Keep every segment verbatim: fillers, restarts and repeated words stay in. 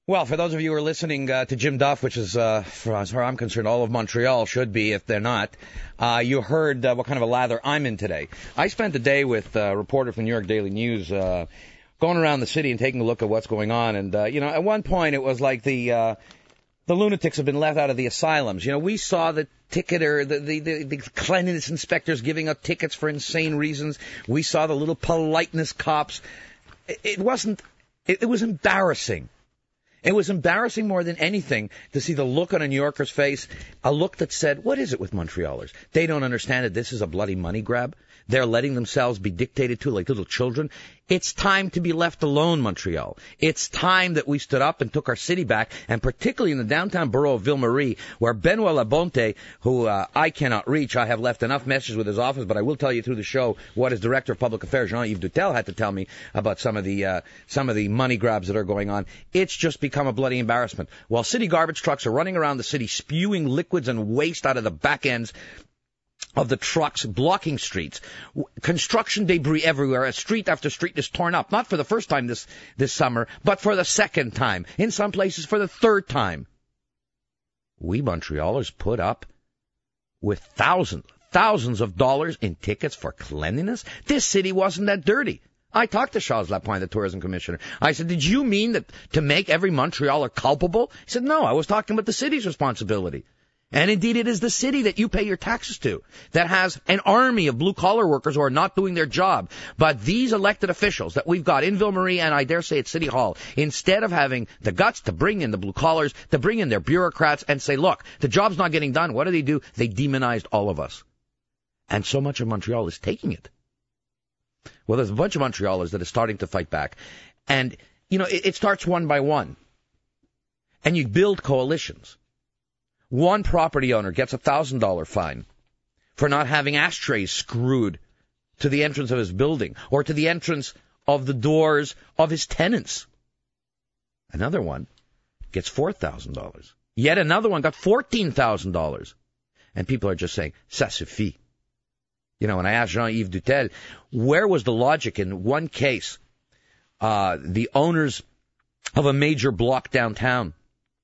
Well, for those of you who are listening uh, to Jim Duff, which is, uh, for, as far as I'm concerned, all of Montreal should be if they're not, uh, you heard uh, what kind of a lather I'm in today. I spent the day with a reporter from New York Daily News uh, going around the city and taking a look at what's going on. And, uh, you know, at one point it was like the uh, the lunatics have been left out of the asylums. You know, we saw the ticketer, the, the, the, the cleanliness inspectors giving out tickets for insane reasons. We saw the little politeness cops. It, it wasn't, it, it was embarrassing. It was embarrassing more than anything to see the look on a New Yorker's face, a look that said, what is it with Montrealers? They don't understand that this is a bloody money grab. They're letting themselves be dictated to like little children. It's time to be left alone, Montreal. It's time that we stood up and took our city back, and particularly in the downtown borough of Ville-Marie, where Benoit Labonte, who uh, I cannot reach, I have left enough messages with his office, but I will tell you through the show what his Director of Public Affairs, Jean-Yves Dutel, had to tell me about some of the uh, some of the money grabs that are going on. It's just become a bloody embarrassment. While city garbage trucks are running around the city spewing liquids and waste out of the back ends of the trucks, blocking streets, construction debris everywhere, as street after street is torn up, not for the first time this, this summer, but for the second time, in some places for the third time. We Montrealers put up with thousands, thousands of dollars in tickets for cleanliness. This city wasn't that dirty. I talked to Charles Lapointe, the tourism commissioner. I said, did you mean that to make every Montrealer culpable? He said, no, I was talking about the city's responsibility. And indeed, it is the city that you pay your taxes to that has an army of blue-collar workers who are not doing their job. But these elected officials that we've got in Ville-Marie and I dare say at City Hall, instead of having the guts to bring in the blue-collars, to bring in their bureaucrats and say, look, the job's not getting done, what do they do? They demonized all of us. And so much of Montreal is taking it. Well, there's a bunch of Montrealers that are starting to fight back. And, you know, it, it starts one by one. And you build coalitions. One property owner gets a one thousand dollars fine for not having ashtrays screwed to the entrance of his building or to the entrance of the doors of his tenants. Another one gets four thousand dollars. Yet another one got fourteen thousand dollars. And people are just saying, ça suffit. You know, when I asked Jean-Yves Dutel, where was the logic in one case, uh, the owners of a major block downtown,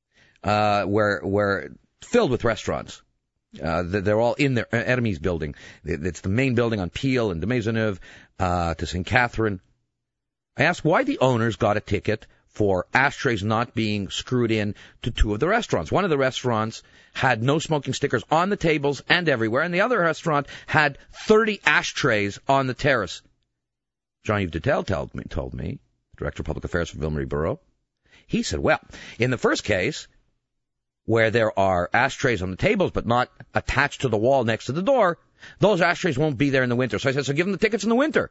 uh, where, where, filled with restaurants. Uh, they're all in their Hermes building. It's the main building on Peel and de Maisonneuve uh, to Saint Catherine. I asked why the owners got a ticket for ashtrays not being screwed in to two of the restaurants. One of the restaurants had no smoking stickers on the tables and everywhere, and the other restaurant had thirty ashtrays on the terrace. Jean-Yves Dutel told me, told me, Director of Public Affairs for Ville-Marie Borough. He said, well, in the first case, where there are ashtrays on the tables but not attached to the wall next to the door, those ashtrays won't be there in the winter. So I said, so give them the tickets in the winter.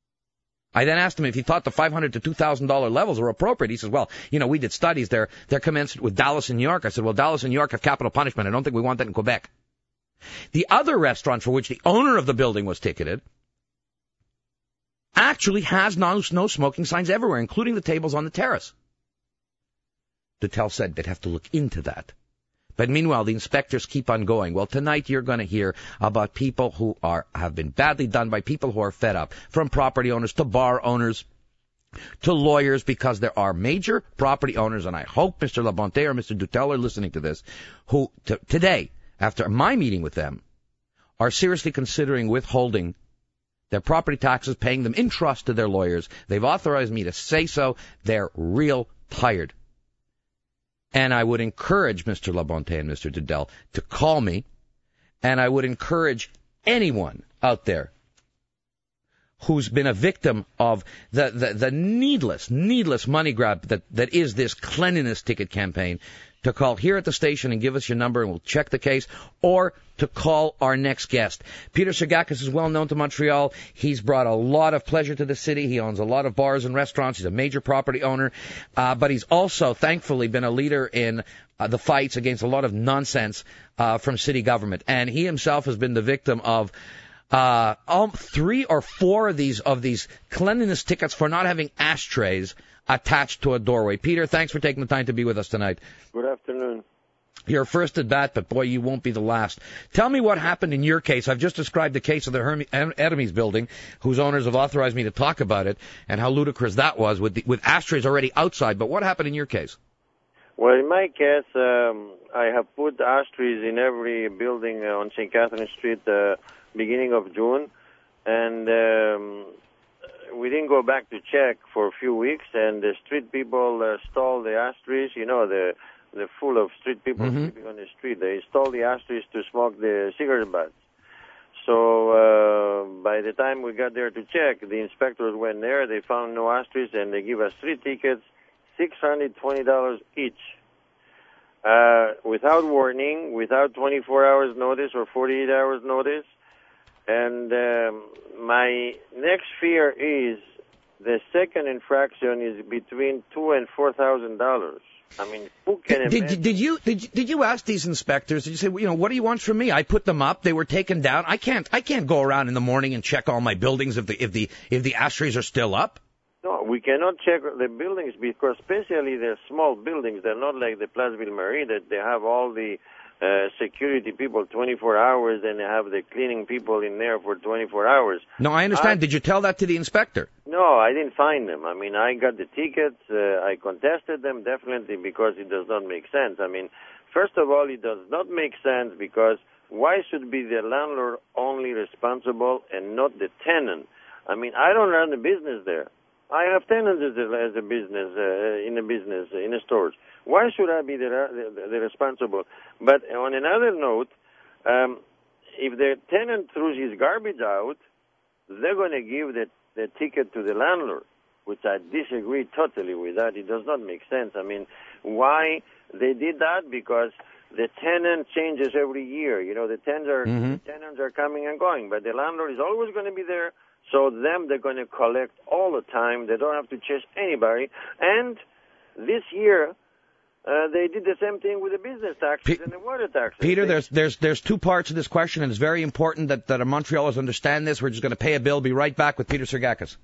I then asked him if he thought the five hundred dollars to two thousand dollars levels were appropriate. He says, well, you know, we did studies. They're, they're commensurate with Dallas and New York. I said, well, Dallas and New York have capital punishment. I don't think we want that in Quebec. The other restaurant for which the owner of the building was ticketed actually has no, no smoking signs everywhere, including the tables on the terrace. Dutel said they'd have to look into that. But meanwhile, the inspectors keep on going. Well, tonight you're going to hear about people who are have been badly done by people who are fed up, from property owners to bar owners to lawyers, because there are major property owners, and I hope Mister Labonte or Mister Dutel are listening to this, who t- today, after my meeting with them, are seriously considering withholding their property taxes, paying them in trust to their lawyers. They've authorized me to say so. They're real tired. And I would encourage Mister Labonte and Mister Dutel to call me, and I would encourage anyone out there who's been a victim of the, the, the needless, needless money grab that, that is this cleanliness ticket campaign, to call here at the station and give us your number and we'll check the case, or to call our next guest. Peter Sergakis is well known to Montreal. He's brought a lot of pleasure to the city. He owns a lot of bars and restaurants. He's a major property owner, uh, but he's also, thankfully, been a leader in uh, the fights against a lot of nonsense uh, from city government. And he himself has been the victim of uh, um, three or four of these of these cleanliness tickets for not having ashtrays attached to a doorway. Peter, thanks for taking the time to be with us tonight. Good afternoon. You're first at bat, but boy, you won't be the last. Tell me what happened in your case. I've just described the case of the Hermes building, whose owners have authorized me to talk about it, and how ludicrous that was with the, with ashtrays already outside. But what happened in your case? Well, in my case, um, I have put ashtrays in every building uh, on Saint Catherine Street uh, beginning of June, and um, we didn't go back to check for a few weeks, and the street people uh, stole the ashtrays. You know, the the full of street people Mm-hmm. sleeping on the street. They stole the ashtrays to smoke the cigarette butts. So uh, by the time we got there to check, the inspectors went there. They found no ashtrays, and they give us three tickets, six hundred twenty dollars each, uh, without warning, without twenty-four hours notice or forty-eight hours notice. And um, my next fear is the second infraction is between two and four thousand dollars. I mean, who can Did, imagine? did you did you, did you ask these inspectors? Did you say, well, you know, what do you want from me? I put them up. They were taken down. I can't I can't go around in the morning and check all my buildings if the if the if the ashtrays are still up. No, we cannot check the buildings because, especially the small buildings, they're not like the Place Ville Marie that they have all the uh, security people twenty-four hours and they have the cleaning people in there for twenty-four hours. No, I understand. I, did you tell that to the inspector? No, I didn't find them. I mean, I got the tickets. Uh, I contested them definitely because it does not make sense. I mean, first of all, it does not make sense because why should be the landlord only responsible and not the tenant? I mean, I don't run the business there. I have tenants as a, as a business, uh, in a business, uh, in a stores. Why should I be the, the, the responsible? But on another note, um, if the tenant throws his garbage out, they're going to give the, the ticket to the landlord, which I disagree totally with that. It does not make sense. I mean, why they did that? Because the tenant changes every year. You know, the tenants are, Mm-hmm. the tenants are coming and going, but the landlord is always going to be there. So them, they're going to collect all the time. They don't have to chase anybody. And this year, uh, they did the same thing with the business taxes Pe- and the water taxes. Peter, they, there's there's there's two parts of this question, and it's very important that, that our Montrealers understand this. We're just going to pay a bill. Be right back with Peter Sergakis.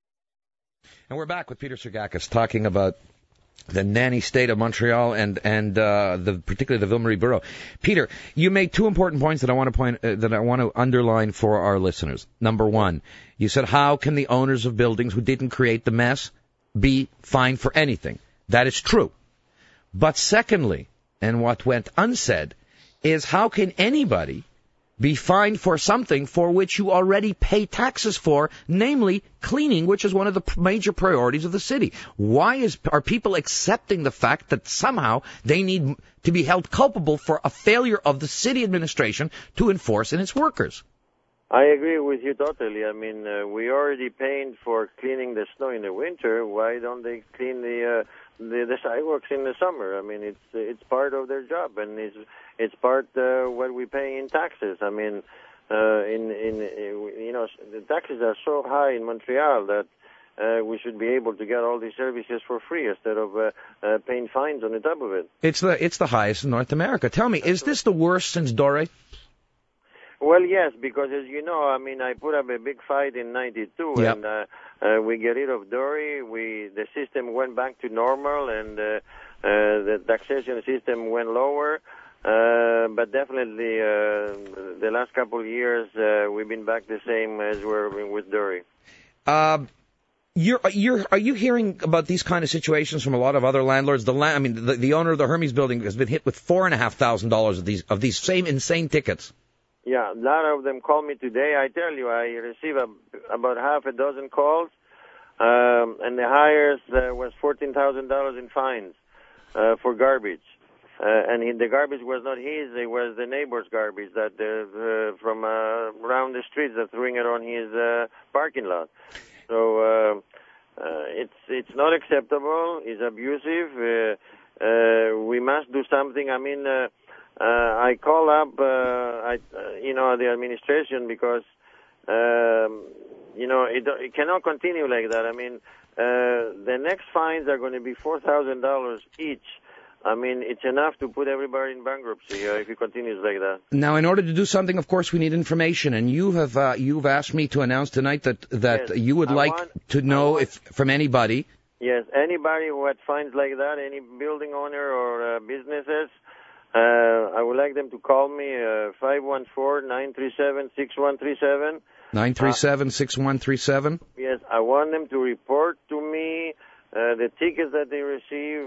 And we're back with Peter Sergakis talking about the nanny state of Montreal and and uh, the particularly the Ville Marie borough. Peter, you made two important points that I want to point uh, that I want to underline for our listeners. Number one, you said how can the owners of buildings who didn't create the mess be fined for anything? That is true. But secondly, and what went unsaid, is how can anybody be fined for something for which you already pay taxes for, namely cleaning, which is one of the major priorities of the city? Why is are people accepting the fact that somehow they need to be held culpable for a failure of the city administration to enforce in its workers? I agree with you totally. I mean, uh, we already paying for cleaning the snow in the winter. Why don't they clean the uh, the, the sidewalks in the summer? I mean, it's it's part of their job, and it's it's part uh, what we pay in taxes. I mean, uh, in in uh, you know, the taxes are so high in Montreal that uh, we should be able to get all these services for free instead of uh, uh, paying fines on the top of it. It's the it's the highest in North America. Tell me, is this the worst since Dore? Well, yes, because as you know, I mean, I put up a big fight in ninety-two, Yep. and uh, uh, we get rid of Dory. We the system went back to normal, and uh, uh, the taxation system went lower. Uh, but definitely, uh, the last couple of years, uh, we've been back the same as we're with Dory. Um, You're, you're, are you hearing about these kind of situations from a lot of other landlords? The land, I mean, the, the owner of the Hermes building has been hit with four and a half thousand dollars of these of these same insane tickets. Yeah, a lot of them call me today. I tell you, I receive a, about half a dozen calls, um, and the highest uh, was fourteen thousand dollars in fines uh, for garbage. Uh, and he, the garbage was not his; it was the neighbor's garbage that uh, uh, from uh, around the streets that throwing it on his uh, parking lot. So uh, uh, it's it's not acceptable. It's abusive. Uh, uh, we must do something. I mean. Uh, Uh, I call up, uh, I, uh, you know, the administration because, um, you know, it, it cannot continue like that. I mean, uh, the next fines are going to be four thousand dollars each. I mean, it's enough to put everybody in bankruptcy uh, if it continues like that. Now, in order to do something, of course, we need information, and you have uh, you've asked me to announce tonight that that Yes. you would I like want, to know want, if from anybody. Yes, anybody who had fines like that, any building owner or uh, businesses. Uh, I would like them to call me, uh, five one four, nine three seven, six one three seven. nine three seven, six one three seven? Yes, I want them to report to me uh, the tickets that they receive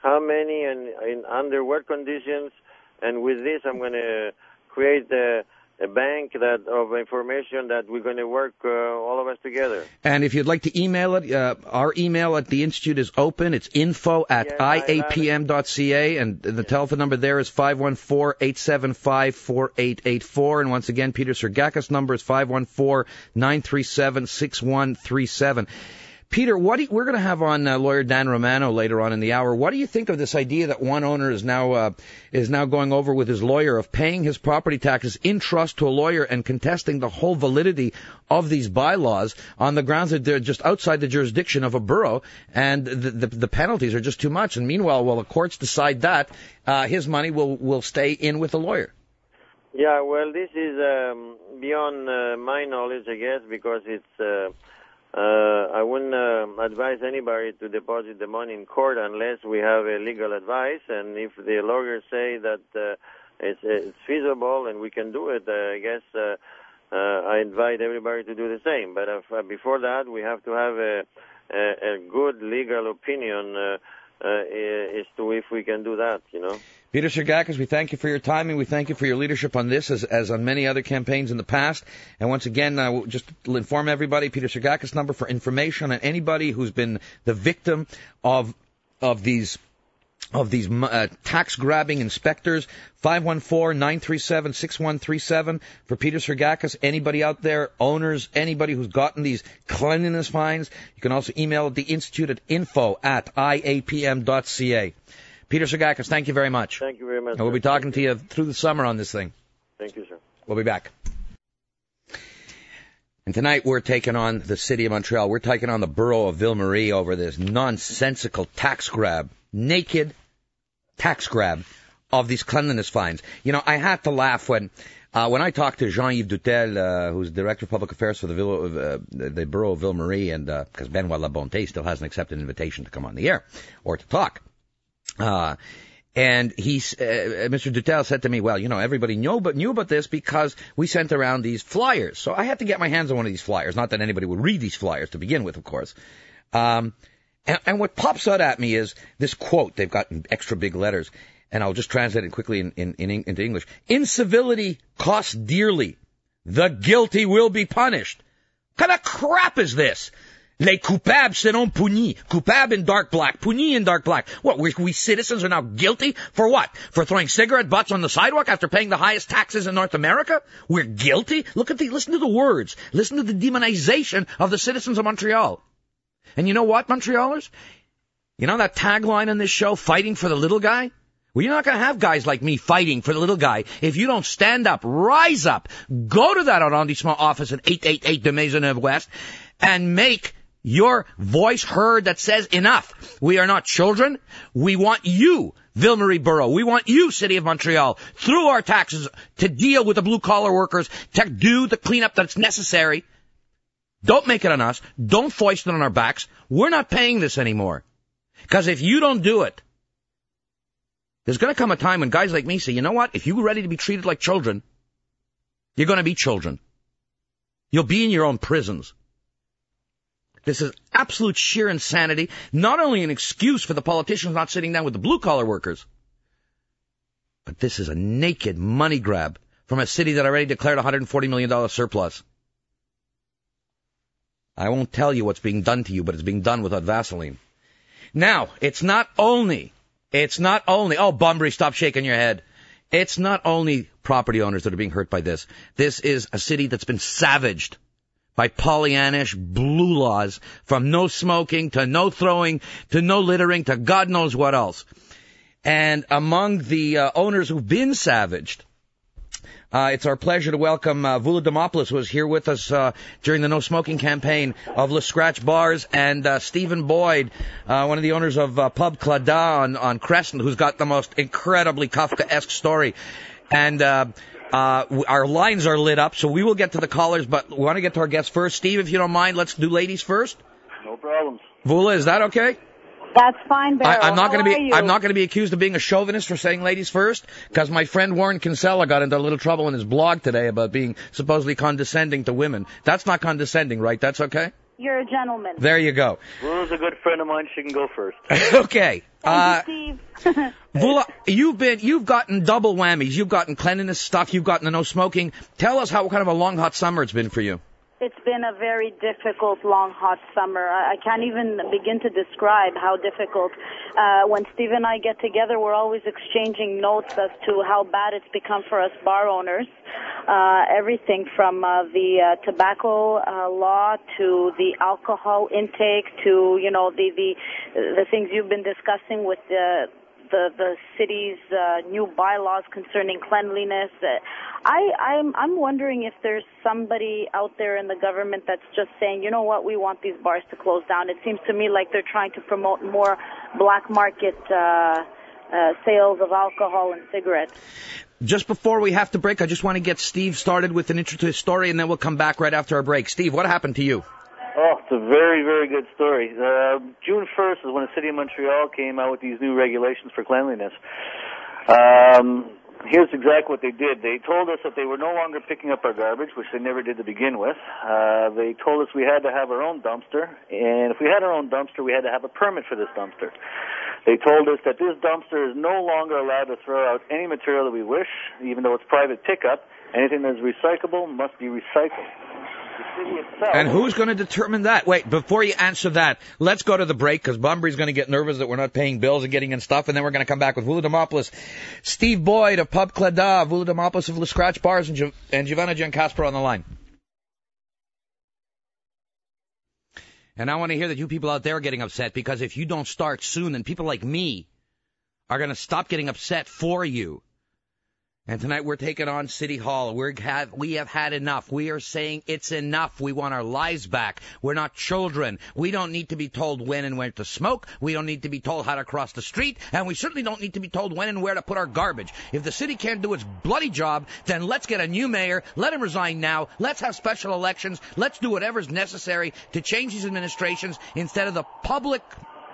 how many and, and under what conditions. And with this, I'm going to create a, a bank that of information that we're going to work uh, all of us together. And if you'd like to email it, uh, our email at the Institute is open. It's info at yes, I A P M dot C A, and the yes. telephone number there is five one four, eight seven five, four eight eight four. And once again, Peter Sergakis' number is five one four, nine three seven, six one three seven. Peter, what do you, we're going to have on uh, lawyer Dan Romano later on in the hour. What do you think of this idea that one owner is now uh, is now going over with his lawyer of paying his property taxes in trust to a lawyer and contesting the whole validity of these bylaws on the grounds that they're just outside the jurisdiction of a borough and the, the, the penalties are just too much? And meanwhile, while the courts decide that, uh, his money will, will stay in with the lawyer. Yeah, well, this is um, beyond uh, my knowledge, I guess, because it's... Uh, Uh, I wouldn't uh, advise anybody to deposit the money in court unless we have a legal advice. And if the lawyers say that uh, it's, it's feasible and we can do it, uh, I guess uh, uh, I invite everybody to do the same. But if, uh, before that, we have to have a, a, a good legal opinion uh, uh, as to if we can do that, you know. Peter Sergakis, we thank you for your time and we thank you for your leadership on this as, as on many other campaigns in the past. And once again, uh, just to inform everybody, Peter Sergakis' number for information on anybody who's been the victim of of these of these uh, tax-grabbing inspectors, five one four, nine three seven, six one three seven. For Peter Sergakis, anybody out there, owners, anybody who's gotten these cleanliness fines, you can also email the Institute at info at I A P M dot C A. Peter Sergakis, thank you very much. Thank you very much. And we'll be talking to you through the summer on this thing. Thank you, sir. We'll be back. And tonight we're taking on the city of Montreal. We're taking on the borough of Ville Marie over this nonsensical tax grab, naked tax grab of these cleanliness fines. You know, I had to laugh when uh, when I talked to Jean-Yves Dutel, uh, who's Director of Public Affairs for the, Ville, uh, the borough of Ville Marie, and because uh, Benoit Labonté still hasn't accepted an invitation to come on the air or to talk. Uh, and he's, uh, Mister Dutel said to me, well, you know, everybody knew, but knew about this because we sent around these flyers. So I had to get my hands on one of these flyers. Not that anybody would read these flyers to begin with, of course. Um, and, and what pops out at me is this quote. They've got in extra big letters, and I'll just translate it quickly in, in, in, into English. Incivility costs dearly. The guilty will be punished. What kind of crap is this? Les coupables seront punis. Coupable in dark black. Punis in dark black. What, we, we citizens are now guilty? For what? For throwing cigarette butts on the sidewalk after paying the highest taxes in North America? We're guilty? Look at the, listen to the words. Listen to the demonization of the citizens of Montreal. And you know what, Montrealers? You know that tagline on this show, fighting for the little guy? Well, you're not going to have guys like me fighting for the little guy if you don't stand up, rise up, go to that arrondissement office at eight eighty-eight de Maisonneuve West and make your voice heard that says enough. We are not children. We want you, Ville Marie Borough. We want you, City of Montreal, through our taxes to deal with the blue-collar workers, to do the cleanup that's necessary. Don't make it on us. Don't foist it on our backs. We're not paying this anymore. Because if you don't do it, there's going to come a time when guys like me say, you know what? If you're ready to be treated like children, you're going to be children. You'll be in your own prisons. This is absolute sheer insanity. Not only an excuse for the politicians not sitting down with the blue-collar workers, but this is a naked money grab from a city that already declared a one hundred forty million dollars surplus. I won't tell you what's being done to you, but it's being done without Vaseline. Now, it's not only, it's not only, oh, Bunbury, stop shaking your head. It's not only property owners that are being hurt by this. This is a city that's been savaged by Pollyannish blue laws, from no smoking to no throwing to no littering to God knows what else. And among the uh, owners who've been savaged, uh, it's our pleasure to welcome uh, Voula Demopoulos, who was here with us uh, during the no smoking campaign of Le Scratch Bars, and uh, Stephen Boyd, uh, one of the owners of uh, Pub Clada on, on Crescent, who's got the most incredibly Kafkaesque story. And uh Uh, our lines are lit up, so we will get to the callers, but we want to get to our guests first. Steve, if you don't mind, let's do ladies first. No problems. Voula, is that okay? That's fine, Beryl. I, I'm not going to be. You? I'm not going to be accused of being a chauvinist for saying ladies first, because my friend Warren Kinsella got into a little trouble in his blog today about being supposedly condescending to women. That's not condescending, right? That's okay? You're a gentleman. There you go. Vula's a good friend of mine. She can go first. Okay. Thank you, Steve. Vula, you've been, you've gotten double whammies. You've gotten cleanliness stuff. You've gotten the no smoking. Tell us how what kind of a long, hot summer it's been for you. It's been a very difficult, long, hot summer. I can't even begin to describe how difficult. Uh, when Steve and I get together, we're always exchanging notes as to how bad it's become for us bar owners. Uh, everything from uh, the uh, tobacco uh, law to the alcohol intake to, you know, the the the things you've been discussing with the the, the city's uh, new bylaws concerning cleanliness. Uh, I, I'm, I'm wondering if there's somebody out there in the government that's just saying, you know what, we want these bars to close down. It seems to me like they're trying to promote more black market uh, uh, sales of alcohol and cigarettes. Just before we have to break, I just want to get Steve started with an intro to his story, and then we'll come back right after our break. Steve, what happened to you? Oh, it's a very, very good story. Uh, June first is when the City of Montreal came out with these new regulations for cleanliness. Um, here's exactly what they did. They told us that they were no longer picking up our garbage, which they never did to begin with. Uh, they told us we had to have our own dumpster, and if we had our own dumpster, we had to have a permit for this dumpster. They told us that this dumpster is no longer allowed to throw out any material that we wish, even though it's private pickup. Anything that's recyclable must be recycled. The city itself. And who's going to determine that? Wait, before you answer that, let's go to the break, because Bunbury's going to get nervous that we're not paying bills and getting in stuff, and then we're going to come back with Vula Demopoulos, Steve Boyd of Pub Cleda, Vula Demopoulos of Le Scratch Bars, and, Gi- and Giovanna Giancasper on the line. And I want to hear that you people out there are getting upset, because if you don't start soon, then people like me are going to stop getting upset for you. And tonight we're taking on City Hall. We're have, we have had enough. We are saying it's enough. We want our lives back. We're not children. We don't need to be told when and where to smoke. We don't need to be told how to cross the street. And we certainly don't need to be told when and where to put our garbage. If the city can't do its bloody job, then let's get a new mayor. Let him resign now. Let's have special elections. Let's do whatever's necessary to change these administrations instead of the public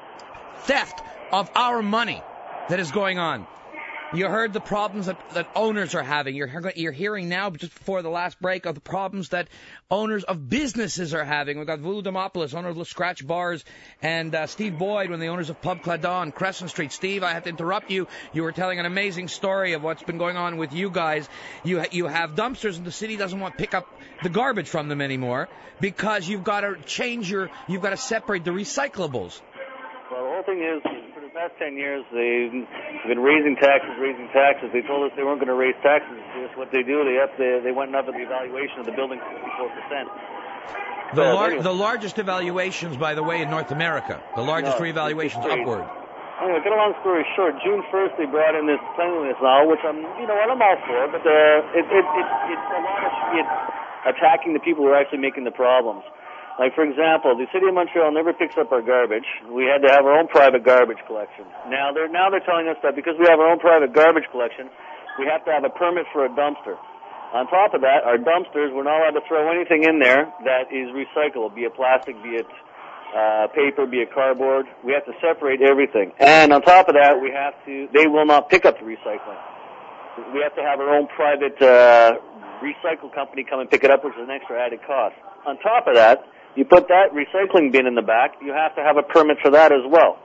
theft of our money that is going on. You heard the problems that, that owners are having. You're, you're hearing now, just before the last break, of the problems that owners of businesses are having. We've got Vula Demopoulos, owner of Le Scratch Bars, and uh, Steve Boyd, one of the owners of Pub Cleda on Crescent Street. Steve, I have to interrupt you. You were telling an amazing story of what's been going on with you guys. You you have dumpsters, and the city doesn't want to pick up the garbage from them anymore because you've got to change your, you've got to separate the recyclables. Well, the whole thing is, for the past ten years, they've been raising taxes, raising taxes. They told us they weren't going to raise taxes. Here's what they do. They up the, they went up at the evaluation of the building fifty-four percent. The, so, lar- anyway. the largest evaluations, by the way, in North America. The largest No, reevaluations upward. Anyway, get a long story short, June first they brought in this cleanliness law, which I'm, you know what, I'm all for, but uh, it, it, it, it's a lot of shit attacking the people who are actually making the problems. Like, for example, the City of Montreal never picks up our garbage. We had to have our own private garbage collection. Now they're now they're telling us that because we have our own private garbage collection, we have to have a permit for a dumpster. On top of that, our dumpsters, we're not allowed to throw anything in there that is recyclable, be it plastic, be it uh, paper, be it cardboard. We have to separate everything. And on top of that, we have to, they will not pick up the recycling. We have to have our own private uh, recycle company come and pick it up, which is an extra added cost. On top of that, you put that recycling bin in the back, you have to have a permit for that as well.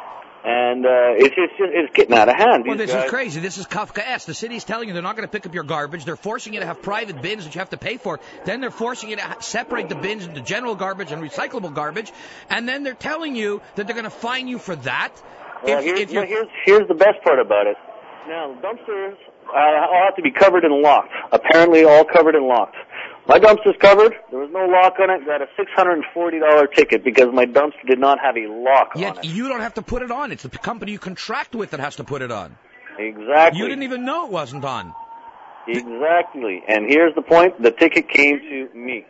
And uh, it's, it's, just, it's getting out of hand. Well, These this guys, is crazy. This is Kafkaesque. The city's telling you they're not going to pick up your garbage. They're forcing you to have private bins that you have to pay for. Then they're forcing you to ha- separate the bins into general garbage and recyclable garbage. And then they're telling you that they're going to fine you for that. Well, if, here's, if you're... well, here's, here's the best part about it. Now, dumpsters uh, all have to be covered and locked. Apparently all covered and locked. My dumpster's covered. There was no lock on it. Got a six hundred forty dollars ticket because my dumpster did not have a lock Yet on it. you don't have to put it on. It's the company you contract with that has to put it on. Exactly. You didn't even know it wasn't on. Exactly. And here's the point. The ticket came to me.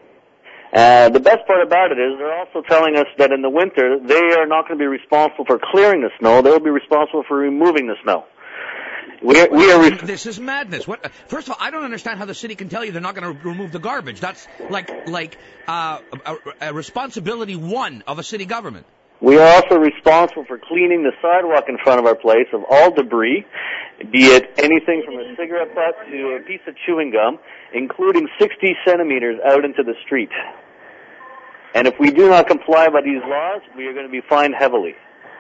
Uh, the best part about it is they're also telling us that in the winter, they are not going to be responsible for clearing the snow. They'll be responsible for removing the snow. We are, we are re- This is madness. What? First of all, I don't understand how the city can tell you they're not going to remove the garbage. That's like like uh, a, a responsibility one of a city government. We are also responsible for cleaning the sidewalk in front of our place of all debris, be it anything from a cigarette butt to a piece of chewing gum, including sixty centimeters out into the street. And if we do not comply by these laws, we are going to be fined heavily.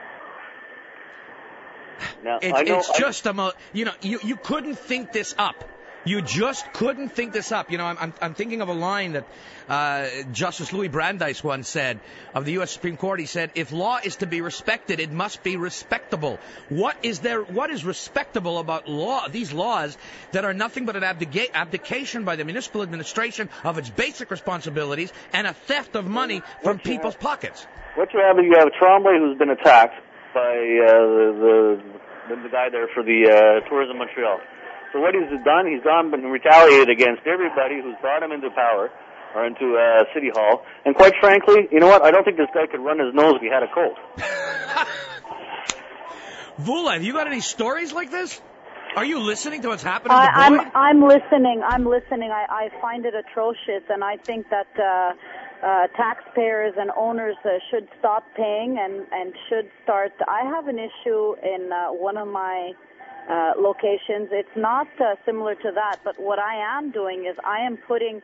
Now, It, I know, it's I, just a, mo- you know, you, you couldn't think this up. You just couldn't think this up. You know, I'm, I'm, I'm thinking of a line that uh, Justice Louis Brandeis once said of the U S Supreme Court. He said, if law is to be respected, it must be respectable. What is there, what is respectable about law, these laws that are nothing but an abdica- abdication by the municipal administration of its basic responsibilities and a theft of money from What you people's have- pockets? what you have is you have Tremblay who's been attacked by uh, the, the the guy there for the uh, Tourism Montreal. So what he's done, he's done and retaliated against everybody who's brought him into power or into uh, City Hall. And quite frankly, you know what? I don't think this guy could run his nose if he had a cold. Vula, have you got any stories like this? Are you listening to what's happening I, to I'm Boyd? I'm listening. I'm listening. I, I find it atrocious, and I think that uh, uh, taxpayers and owners uh, should stop paying and and should start. I have an issue in uh, one of my uh, locations. It's not uh, similar to that, but what I am doing is I am putting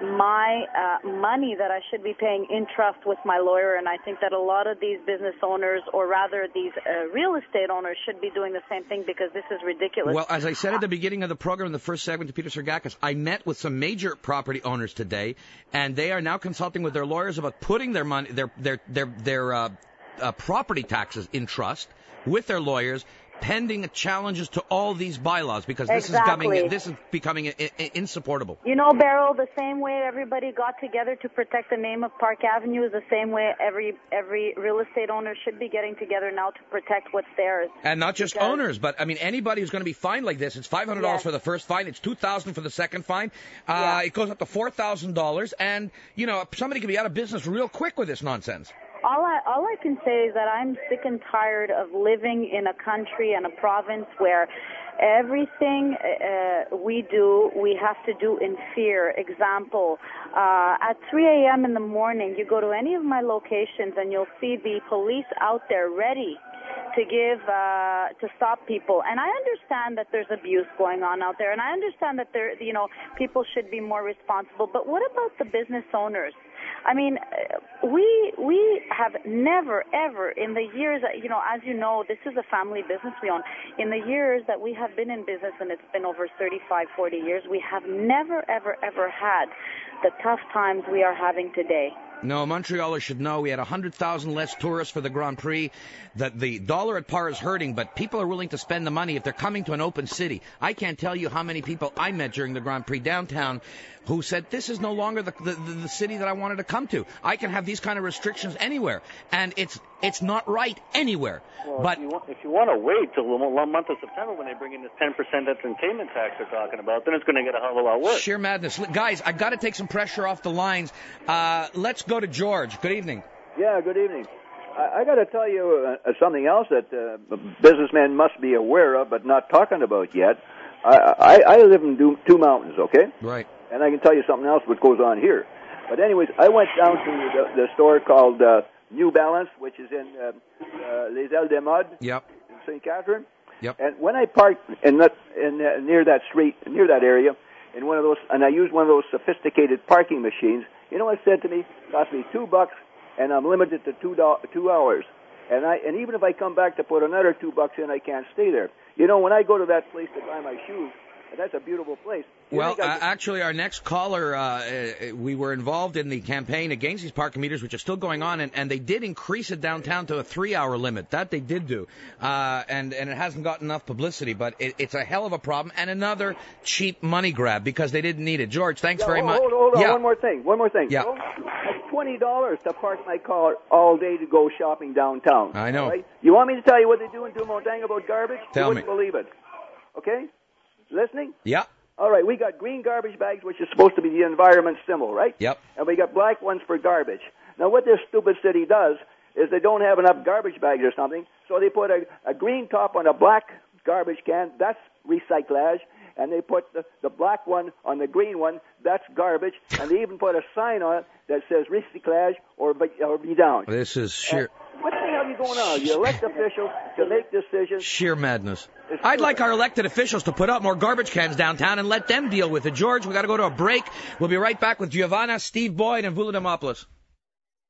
my uh, money that I should be paying in trust with my lawyer, and I think that a lot of these business owners, or rather these uh, real estate owners, should be doing the same thing because this is ridiculous. Well, as I said at the beginning of the program in the first segment to Peter Sergakis, I met with some major property owners today, and they are now consulting with their lawyers about putting their money, their their their their uh, uh, property taxes in trust with their lawyers, pending challenges to all these bylaws, because this Exactly. is becoming this is becoming I- I- insupportable. You know, Beryl, the same way everybody got together to protect the name of Park Avenue is the same way every every real estate owner should be getting together now to protect what's theirs. And not just Because- owners, but I mean anybody who's going to be fined like this. It's five hundred dollars Yes. for the first fine. It's two thousand dollars for the second fine. Uh, Yeah. It goes up to four thousand dollars, and you know somebody can be out of business real quick with this nonsense. All I all I can say is that I'm sick and tired of living in a country and a province where everything uh, we do, we have to do in fear. Example, uh, at three a.m. in the morning, you go to any of my locations and you'll see the police out there ready to give, uh, to stop people. And I understand that there's abuse going on out there, and I understand that there, you know, people should be more responsible. But what about the business owners? I mean, uh, we we have never, ever, in the years, that, you know, as you know, this is a family business we own. In the years that we have been in business, and it's been over thirty-five, forty years, we have never, ever, ever had the tough times we are having today. No, Montrealers should know we had one hundred thousand less tourists for the Grand Prix, that the dollar at par is hurting, but people are willing to spend the money if they're coming to an open city. I can't tell you how many people I met during the Grand Prix downtown who said, this is no longer the, the, the city that I wanted to come to. I can have these kind of restrictions anywhere, and it's it's not right anywhere. Well, but if you, want, if you want to wait till the month of September when they bring in this ten percent entertainment tax they're talking about, then it's going to get a hell of a lot worse. sheer madness. L- Guys, I got to take some pressure off the lines. Uh, let's go to George. Good evening. Yeah, good evening. I, I got to tell you uh, something else that uh, businessmen must be aware of, but not talking about yet. I, I, I live in do, two mountains, okay? Right. And I can tell you something else what goes on here. But anyways, I went down to the, the store called uh, New Balance, which is in uh, uh, Les Ailes des Modes Yep. in Saint Catherine. Yep. And when I parked in that, in, uh, near that street, near that area, in one of those, and I used one of those sophisticated parking machines, you know what it said to me? It cost me two bucks, and I'm limited to two do- two hours. And I, and even if I come back to put another two bucks in, I can't stay there. You know, when I go to that place to buy my shoes, that's a beautiful place. You Well, think I uh, could- actually, our next caller, uh, uh, we were involved in the campaign against these parking meters, which are still going on, and, and they did increase it downtown to a three-hour limit. That they did do, uh, and and it hasn't got enough publicity, but it, it's a hell of a problem and another cheap money grab because they didn't need it. George, thanks Yeah, very hold, much. Hold, hold on, yeah. one more thing. One more thing. Yeah. So, it's twenty dollars to park my car all day to go shopping downtown. I know. all right? You want me to tell you what they do in Dumont about garbage? Tell you wouldn't me. believe it. Okay? Listening? Yeah. All right, we got green garbage bags, which is supposed to be the environment symbol, right? Yep. And we got black ones for garbage. Now, what this stupid city does is they don't have enough garbage bags or something, so they put a, a green top on a black garbage can. That's recyclage. And they put the, the black one on the green one. That's garbage. And they even put a sign on it that says recyclage or be, or be down. This is sheer And what the hell are you going on? You elect officials to make decisions. sheer madness. It's I'd true. like our elected officials to put up more garbage cans downtown and let them deal with it. George, we got to go to a break. We'll be right back with Giovanna, Steve Boyd, and Vula Demopoulos.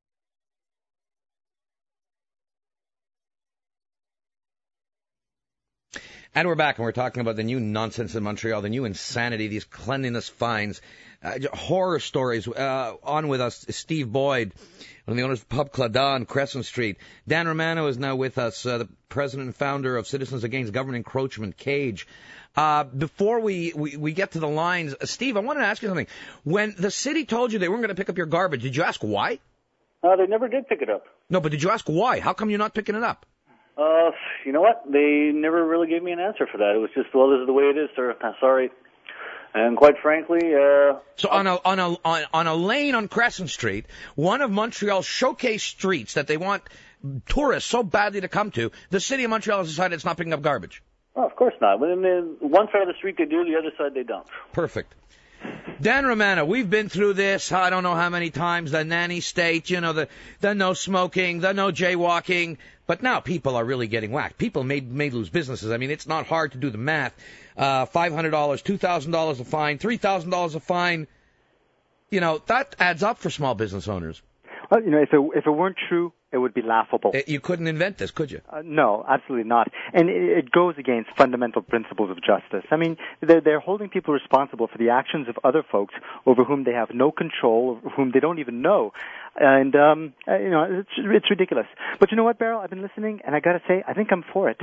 And we're back, and we're talking about the new nonsense in Montreal, the new insanity, these cleanliness fines, uh, horror stories. Uh, on with us, Steve Boyd, one of the owners of Pub Claddagh on Crescent Street. Dan Romano is now with us, uh, the president and founder of Citizens Against Government Encroachment, CAGE. Uh, before we, we, we get to the lines, uh, Steve, I wanted to ask you something. When the city told you they weren't going to pick up your garbage, did you ask why? Uh, they never did pick it up. No, but did you ask why? How come you're not picking it up? Uh, you know what? They never really gave me an answer for that. It was just, well, this is the way it is, sir. I'm sorry. And quite frankly, uh... So on a, on a, on, on a lane on Crescent Street, one of Montreal's showcase streets that they want tourists so badly to come to, the city of Montreal has decided it's not picking up garbage. Oh, of course not. When the one side of the street they do, the other side they don't. Perfect. Dan Romano, we've been through this, I don't know how many times, the nanny state, you know, the, the no smoking, the no jaywalking, but now people are really getting whacked. People may, may lose businesses. I mean, it's not hard to do the math. Uh, five hundred dollars, two thousand dollars a fine, three thousand dollars a fine. You know, that adds up for small business owners. Well, you know, if it, if it weren't true, it would be laughable. You couldn't invent this, could you? Uh, no, absolutely not. And it, it goes against fundamental principles of justice. I mean, they're, they're holding people responsible for the actions of other folks over whom they have no control, over whom they don't even know. And, um, uh, you know, it's, it's ridiculous. But you know what, Beryl? I've been listening, and I got to say, I think I'm for it.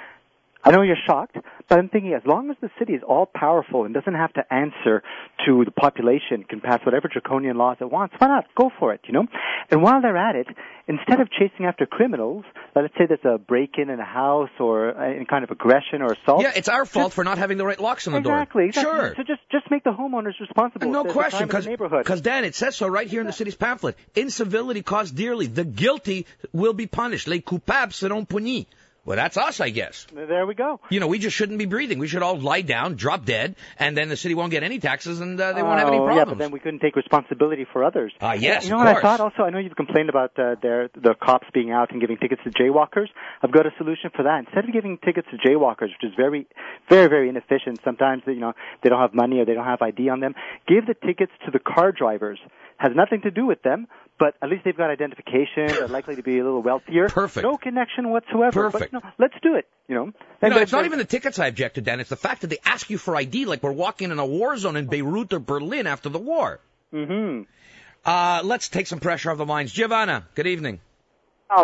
I know you're shocked, but I'm thinking as long as the city is all-powerful and doesn't have to answer to the population, can pass whatever draconian laws it wants, why not? Go for it, you know? And while they're at it, instead of chasing after criminals, let's say there's a break-in in a house or any kind of aggression or assault. Yeah, it's our fault just, for not having the right locks on the exactly, door. Exactly. Sure. So just, just make the homeowners responsible. No question, because, Dan, it says so right here in the city's pamphlet. Incivility costs dearly. The guilty will be punished. Les coupables seront punis. Well, that's us, I guess. There we go. You know, we just shouldn't be breathing. We should all lie down, drop dead, and then the city won't get any taxes, and uh, they won't have any problems. Yeah, but then we couldn't take responsibility for others. Ah, uh, yes, You know of what course. I thought also? I know you've complained about uh, their, the cops being out and giving tickets to jaywalkers. I've got a solution for that. Instead of giving tickets to jaywalkers, which is very, very, very inefficient, sometimes you know they don't have money or they don't have I D on them, give the tickets to the car drivers. Has nothing to do with them, but at least they've got identification. They're likely to be a little wealthier. Perfect. No connection whatsoever. Perfect. But, no, let's do it, you know. You know, it's not even the tickets I object to, Dan. It's the fact that they ask you for I D like we're walking in a war zone in Beirut or Berlin after the war. Mm-hmm. Uh, let's take some pressure off the lines. Giovanna, good evening. Oh.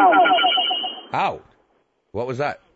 Ow. What was that?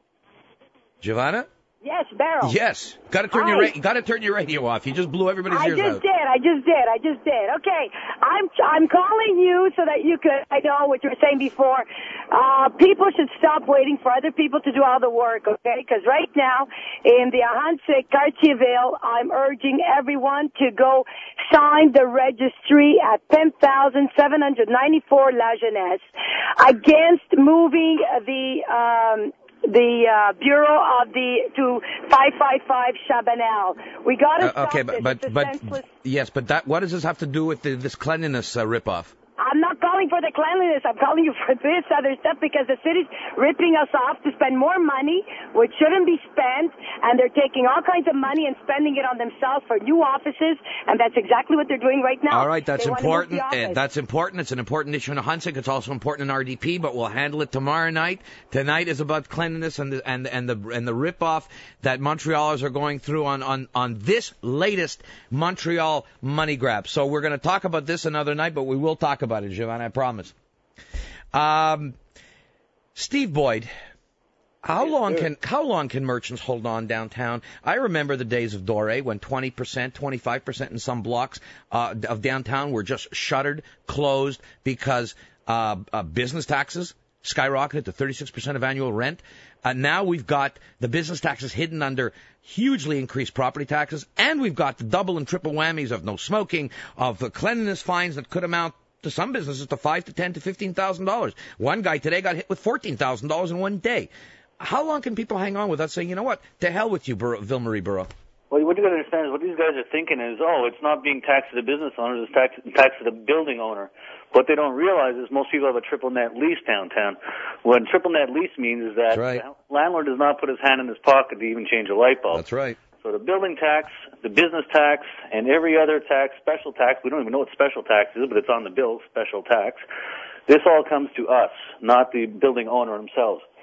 Giovanna? Yes, Beryl. Yes. Got to turn Hi. your ra- got to turn your radio off. You just blew everybody's I ears just out. did. I just did. I just did. Okay. I'm I'm calling you so that you could. I know what you were saying before. Uh, people should stop waiting for other people to do all the work. Okay? Because right now in the Ahuntsic Cartierville, I'm urging everyone to go sign the registry at ten thousand seven hundred ninety-four La Jeunesse against moving the. Um, the uh, Bureau of the to five five five Chabanel. We got to uh, stop okay, this. but It's but, a senseless... but yes, but that what does this have to do with the, this cleanliness uh, ripoff? I'm not calling for the cleanliness. I'm calling you for this other stuff because the city's ripping us off to spend more money, which shouldn't be spent, and they're taking all kinds of money and spending it on themselves for new offices, and that's exactly what they're doing right now. All right, that's They want to move the important. Uh, office. that's important. It's an important issue in Ahuntsic. It's also important in R D P, but we'll handle it tomorrow night. Tonight is about cleanliness and the and and the and the ripoff that Montrealers are going through on on on this latest Montreal money grab. So we're going to talk about this another night, but we will talk about it, Giovanni. I promise. Um, Steve Boyd, how Yes, long sir. can how long can merchants hold on downtown? I remember the days of Dore when twenty percent, twenty-five percent in some blocks uh, of downtown were just shuttered, closed because uh, uh, business taxes skyrocketed to thirty-six percent of annual rent. Uh, now we've got the business taxes hidden under hugely increased property taxes, and we've got the double and triple whammies of no smoking, of the cleanliness fines that could amount to some businesses to five to ten to fifteen thousand dollars. One guy today got hit with fourteen thousand dollars in one day. How long can people hang on without saying, you know what, to hell with you, Bur- Ville-Marie Burrow? Well, what you got to understand is what these guys are thinking is, oh, it's not being taxed to the business owner, it's taxed, taxed to the building owner. What they don't realize is most people have a triple net lease downtown. What triple net lease means is that right. the landlord does not put his hand in his pocket to even change a light bulb. That's right. So the building tax, the business tax, and every other tax, special tax, we don't even know what special tax is, but it's on the bill, special tax. This all comes to us, not the building owner themselves.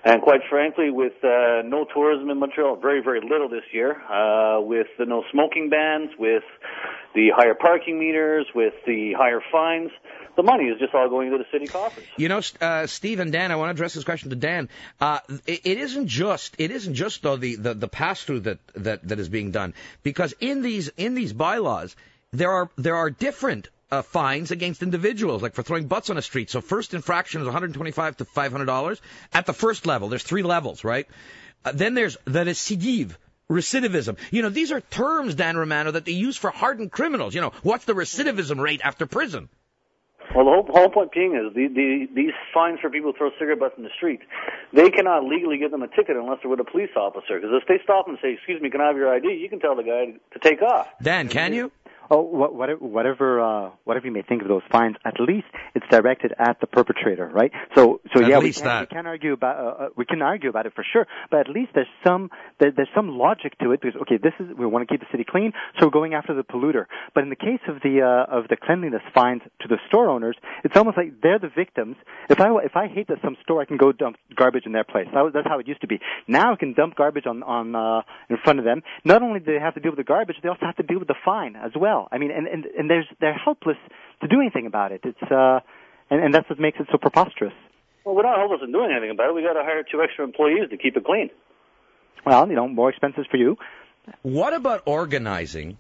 And quite frankly, with uh, no tourism in Montreal, very, very little this year, uh, with the no smoking bans, with the higher parking meters, with the higher fines, the money is just all going into the city coffers. You know, uh, Steve and Dan, I want to address this question to Dan. Uh, it, it isn't just, it isn't just though the, the, the pass-through that, that, that is being done, because in these in these bylaws, there are there are different uh, fines against individuals, like for throwing butts on a street. So first infraction is one hundred twenty-five to five hundred dollars at the first level. There's three levels, right? Uh, then there's the recidive. Recidivism. You know, these are terms, Dan Romano, that they use for hardened criminals. You know, what's the recidivism rate after prison? Well, the whole, whole point being is the, the, these fines for people who throw cigarette butts in the street, they cannot legally give them a ticket unless they're with a police officer. Because if they stop and say, excuse me, can I have your I D, you can tell the guy to take off. Dan, can you? Oh, whatever, uh, whatever you may think of those fines, at least it's directed at the perpetrator, right? So, so at yeah, least we, can, that. we can argue about, uh, we can argue about it for sure, but at least there's some, there, there's some logic to it. Because okay, this is, we want to keep the city clean, so we're going after the polluter. But in the case of the, uh, of the cleanliness fines to the store owners, it's almost like they're the victims. If I, if I hate that some store, I can go dump garbage in their place. That was, that's how it used to be. Now I can dump garbage on, on, uh, in front of them. Not only do they have to deal with the garbage, they also have to deal with the fine as well. I mean, and, and, and there's, they're helpless to do anything about it. It's, uh, and, and that's what makes it so preposterous. Well, we're not helpless in doing anything about it. We got to hire two extra employees to keep it clean. Well, you know, more expenses for you. What about organizing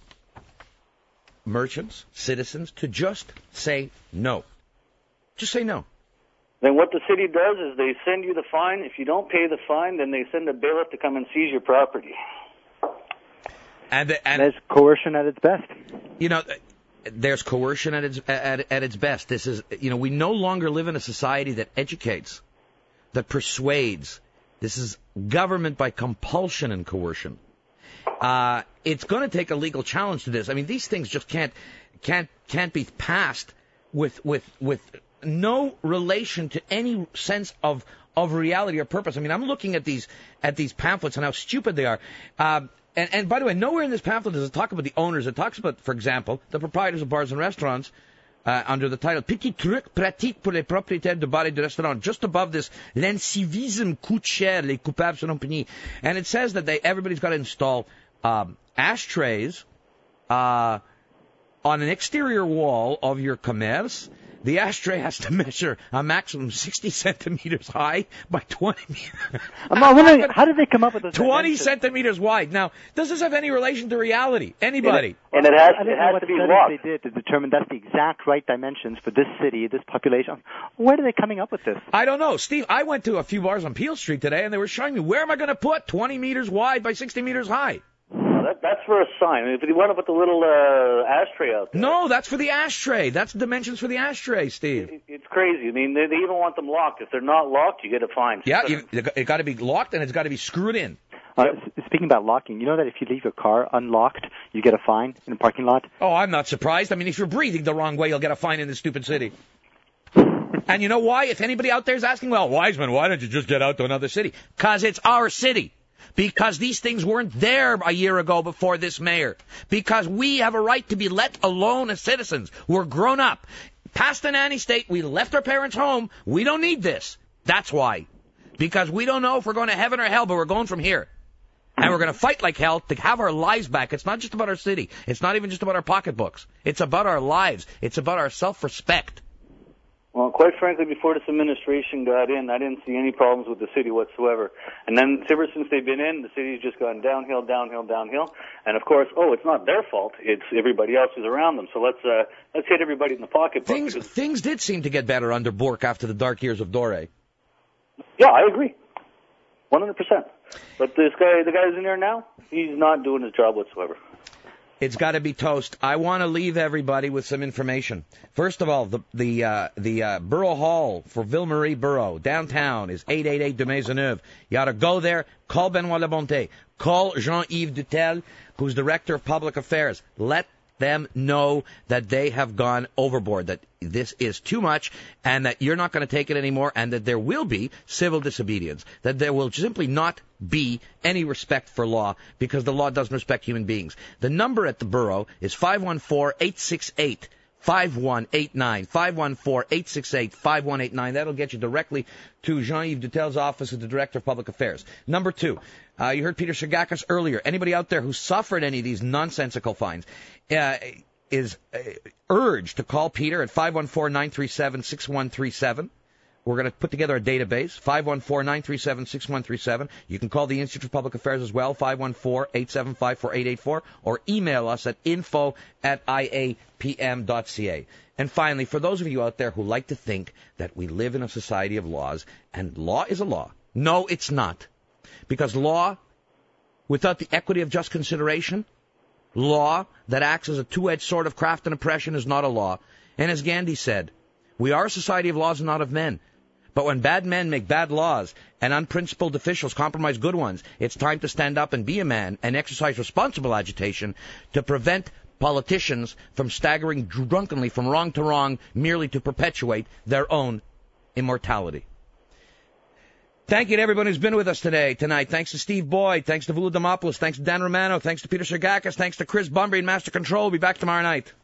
merchants, citizens, to just say no? Just say no. Then what the city does is they send you the fine. If you don't pay the fine, then they send a bailiff to come and seize your property. And, the, and there's coercion at its best. You know, there's coercion at its at, at its best. This is, you know, we no longer live in a society that educates, that persuades. This is government by compulsion and coercion. Uh, it's going to take a legal challenge to this. I mean, these things just can't can't can't be passed with with with no relation to any sense of of reality or purpose. I mean, I'm looking at these at these pamphlets and how stupid they are. Uh, And, and by the way, nowhere in this pamphlet does it talk about the owners. It talks about, for example, the proprietors of bars and restaurants uh, under the title Petit truc pratique pour les propriétaires de bars et de restaurants. Just above this, l'incivisme coûte cher, les coupables seront punis. And it says that they everybody's got to install um, ashtrays uh, on an exterior wall of your commerce. The ashtray has to measure a maximum sixty centimeters high by twenty meters. I'm not wondering, how did they come up with this? twenty centimeters wide. Now, does this have any relation to reality? Anybody? And it, and it has, I it know has what to be studies locked. they did to determine that's the exact right dimensions for this city, this population. Where are they coming up with this? I don't know. Steve, I went to a few bars on Peel Street today, and they were showing me, where am I going to put twenty meters wide by sixty meters high? No, that, that's for a sign. If you want to put the little uh, ashtray out there. No, that's for the ashtray. That's the dimensions for the ashtray, Steve. It, it's crazy. I mean, they, they even want them locked. If they're not locked, you get a fine. Yeah, you, it got to be locked, and it's got to be screwed in. Uh, speaking about locking, you know that if you leave your car unlocked, you get a fine in a parking lot? Oh, I'm not surprised. I mean, if you're breathing the wrong way, you'll get a fine in this stupid city. And you know why? If anybody out there is asking, well, Wiseman, why don't you just get out to another city? Because it's our city. Because these things weren't there a year ago before this mayor. Because we have a right to be let alone as citizens. We're grown up. Past the nanny state, we left our parents home. We don't need this. That's why. Because we don't know if we're going to heaven or hell, but we're going from here. And we're going to fight like hell to have our lives back. It's not just about our city. It's not even just about our pocketbooks. It's about our lives. It's about our self-respect. Well, quite frankly, before this administration got in, I didn't see any problems with the city whatsoever. And then ever since they've been in, the city's just gone downhill, downhill, downhill. And of course, oh, it's not their fault. It's everybody else who's around them. So let's uh, let's hit everybody in the pocketbook. Things things did seem to get better under Bourque after the dark years of Doré. Yeah, I agree, one hundred percent. But this guy, the guy who's in there now, he's not doing his job whatsoever. It's got to be toast. I want to leave everybody with some information. First of all, the the uh, the uh, Borough Hall for Ville Marie Borough downtown is eight eighty-eight de Maisonneuve. You ought to go there. Call Benoit Labonté. Call Jean-Yves Dutel, who's Director of Public Affairs. Let them know that they have gone overboard, that this is too much, and that you're not going to take it anymore, and that there will be civil disobedience, that there will simply not be any respect for law, because the law doesn't respect human beings. The number at the borough is five one four, eight six eight, five one eight nine, five one four, eight six eight, five one eight nine. That'll get you directly to Jean-Yves Dutel's office as the Director of Public Affairs. Number two, uh, you heard Peter Sagakis earlier. Anybody out there who suffered any of these nonsensical fines uh, is uh, urged to call Peter at five one four, nine three seven, six one three seven. We're going to put together a database, five one four, nine three seven, six one three seven. You can call the Institute for Public Affairs as well, five one four, eight seven five, four eight eight four, or email us at info at I A P M dot C A. And finally, for those of you out there who like to think that we live in a society of laws, and law is a law, no, it's not. Because law, without the equity of just consideration, law that acts as a two-edged sword of craft and oppression is not a law. And as Gandhi said, we are a society of laws and not of men. But when bad men make bad laws and unprincipled officials compromise good ones, it's time to stand up and be a man and exercise responsible agitation to prevent politicians from staggering drunkenly from wrong to wrong merely to perpetuate their own immortality. Thank you to everyone who's been with us today, tonight. Thanks to Steve Boyd. Thanks to Vulu Demopoulos. Thanks to Dan Romano. Thanks to Peter Sagakis. Thanks to Chris Bumbry and Master Control. We'll be back tomorrow night.